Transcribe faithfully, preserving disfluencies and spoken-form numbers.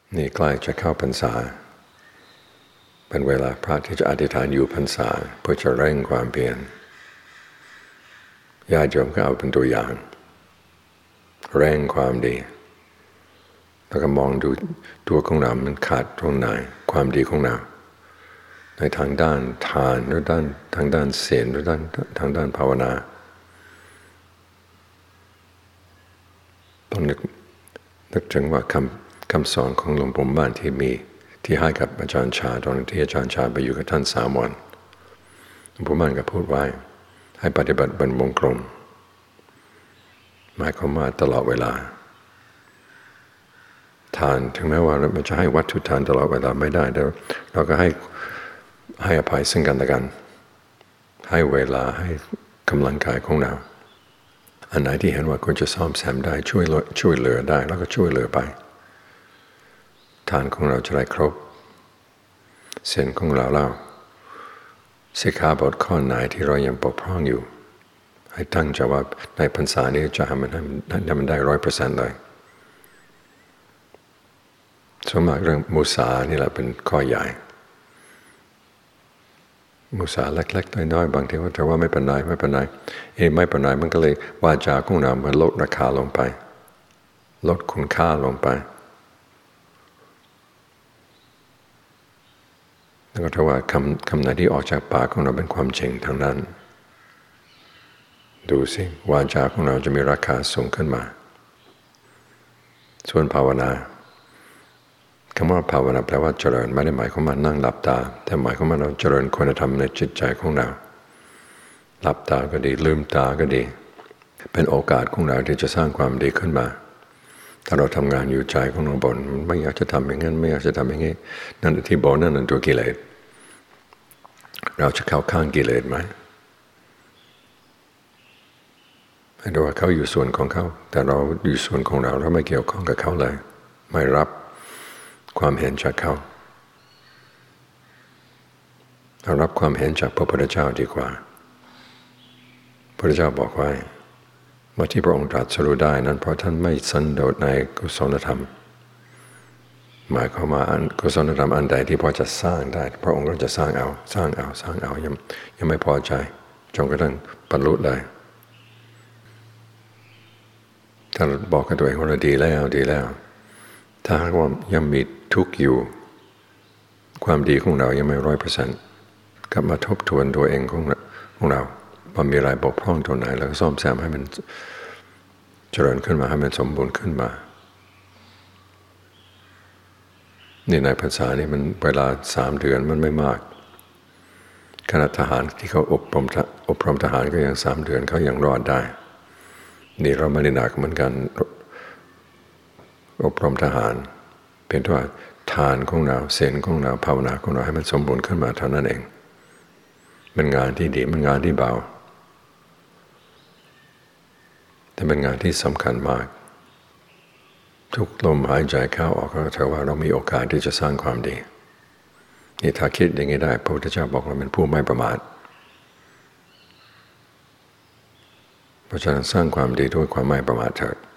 นี่ใกล้จะเข้าพรรษาเป็นเวลาพระที่จะอธิษฐานอยู่พรรษาเพื่อจะเร่งความเพียรญาติโยมก็เอาเป็นตัวอย่างเร่งความดีแล้วก็มองดูตัวของเรามันขาดตรงไหนความดีของเราในทางด้านทานหรือด้านทางด้านศีลหรือด้านทางด้านภาวนาต้องนึกนึกถึงว่าคำคำสอนของหลวงปู่มั่นที่มีที่ให้กับอาจารย์ชาตอนที่อาจารย์ชาไปอยู่กับท่านสามวันหลวงปู่มั่นก็พูดไว้ให้ปฏิบัติบนวงกลมหมายความว่าตลอดเวลาทานถึงแม้ว่ามันจะให้วัตถุทานตลอดเวลาไม่ได้แต่เราก็ให้ให้อภัยซึ่งกันและกันให้เวลาให้กำลังกายของเราอันไหนที่เห็นว่าควรจะซ่อมแซมได้ช่วยช่วยเหลือได้แล้วก็ช่วยเหลือไปทานของเราจะได้ครบเส้นของเราเล่าสิกขาบทข้อไหนที่เรายังปกพร่องอยู่ให้ตั้งใจว่าในพรรษานี้จะทำมันให้มันได้ร้อยเปอร์เซ็นต์เลยสมมติเรื่องมุสานี่แหละเป็นข้อใหญ่มุสาเล็กๆน้อยๆบางทีว่าแต่ว่าไม่เป็นไรไม่เป็นไรเอ้ไม่เป็นไรมันก็เลยวาจาของเรามันลดราคาลงไปลดคุณค่าลงไปแล้วก็ถ้าว่าคำคำไหนที่ออกจากปากของเราเป็นความจริงทางนั้นดูสิวาจาของเราจะมีราคาสูงขึ้นมาส่วนภาวนาคำว่าภาวนาแปลว่าเจริญไม่ได้หมายความว่านั่งหลับตาแต่หมายความว่าเราเจริญคุณธรรมในจิตใจของเราหลับตาก็ดีลืมตาก็ดีเป็นโอกาสของเราที่จะสร้างความดีขึ้นมาถ้าเราทำงานอยู่ใจของเราบ่นไม่อยากจะทำอย่างนั้นไม่อยากจะทำอย่างนี้นั่นที่บ่นนั่นนั่นตัวกิเลสเราจะเข้าข้างกิเลสไหมให้ดูว่าเขาอยู่ส่วนของเขาแต่เราอยู่ส่วนของเราเราไม่เกี่ยวข้องกับเขาเลยไม่รับความเห็นจากเขาเรารับความเห็นจากพระพุทธเจ้าดีกว่าพระพุทธเจ้าบอกไว้ว่าที่พระองค์ตรัสรู้ได้นั้นเพราะท่านไม่สันโดษในกุศลธรรมหมายความว่ากุศลธรรมอันใดที่พอจะสร้างได้พระองค์ก็จะสร้างเอาสร้างเอาสร้างเอายังยังไม่พอใจจนกระทั่งบรรลุเลยถ้าบอกกับตัวเองว่าเราดีแล้วดีแล้วถ้าหากว่ายังมีทุกข์อยู่ความดีของเรายังไม่ร้อยเปอร์เซ็นต์กลับมาทบทวนตัวเองของของเราว่ามีอะไรบกพร่องตรงไหนแล้วก็ซ่อมแซมให้มันเจริญขึ้นมาให้มันสมบูรณ์ขึ้นมานี่ในภาษานี่มันเวลาสามเดือนมันไม่มากขณะทหารที่เขาอบรมอบรมทหารก็ยังสามเดือนเขายังรอดได้นี่เราไม่ได้หนักเหมือนกันอบรมทหารเป็นว่าทานของเราศีลของเราภาวนาของเราให้มันสมบูรณ์ขึ้นมาเท่านั้นเองเป็นงานที่ดีเป็นงานที่เบาแต่เป็นงานที่สำคัญมากทุกลมหายใจเข้าออกก็ถือว่าเรามีโอกาสที่จะสร้างความดีนี่ถ้าคิดอย่างนี้ได้พระพุทธเจ้าบอกว่าเป็นผู้ไม่ประมาทเพราะฉะนั้นสร้างความดีด้วยความไม่ประมาทเถิด